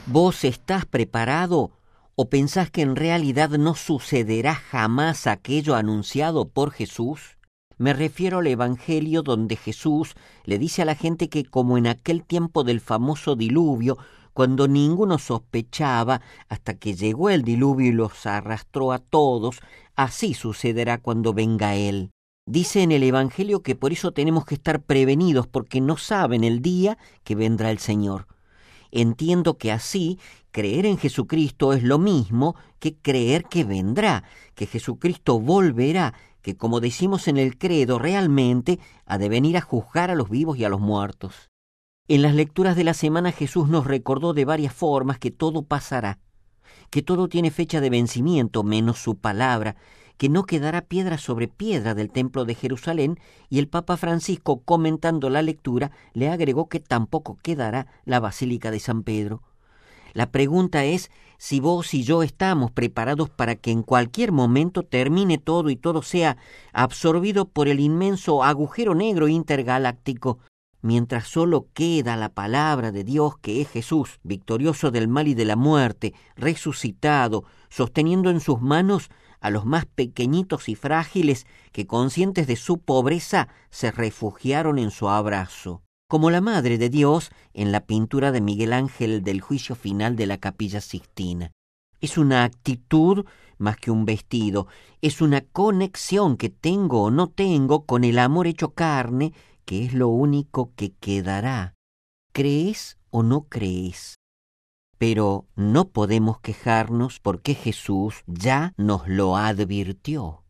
¿Vos estás preparado o pensás que en realidad no sucederá jamás aquello anunciado por Jesús? Me refiero al Evangelio donde Jesús le dice a la gente que como en aquel tiempo del famoso diluvio, cuando ninguno sospechaba, hasta que llegó el diluvio y los arrastró a todos, así sucederá cuando venga Él. Dice en el Evangelio que por eso tenemos que estar prevenidos, porque no saben el día que vendrá el Señor. Entiendo que así creer en Jesucristo es lo mismo que creer que vendrá, que Jesucristo volverá, que como decimos en el credo realmente ha de venir a juzgar a los vivos y a los muertos. En las lecturas de la semana Jesús nos recordó de varias formas que todo pasará, que todo tiene fecha de vencimiento menos su palabra, que no quedará piedra sobre piedra del templo de Jerusalén, y el Papa Francisco, comentando la lectura, le agregó que tampoco quedará la Basílica de San Pedro. La pregunta es si vos y yo estamos preparados para que en cualquier momento termine todo y todo sea absorbido por el inmenso agujero negro intergaláctico, mientras solo queda la palabra de Dios, que es Jesús, victorioso del mal y de la muerte, resucitado, sosteniendo en sus manos a los más pequeñitos y frágiles que, conscientes de su pobreza, se refugiaron en su abrazo. Como la Madre de Dios en la pintura de Miguel Ángel del Juicio Final de la Capilla Sixtina. Es una actitud más que un vestido, es una conexión que tengo o no tengo con el amor hecho carne, que es lo único que quedará. ¿Crees o no crees? Pero no podemos quejarnos porque Jesús ya nos lo advirtió.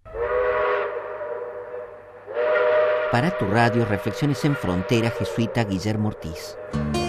Para tu radio Reflexiones en Frontera, jesuita Guillermo Ortiz.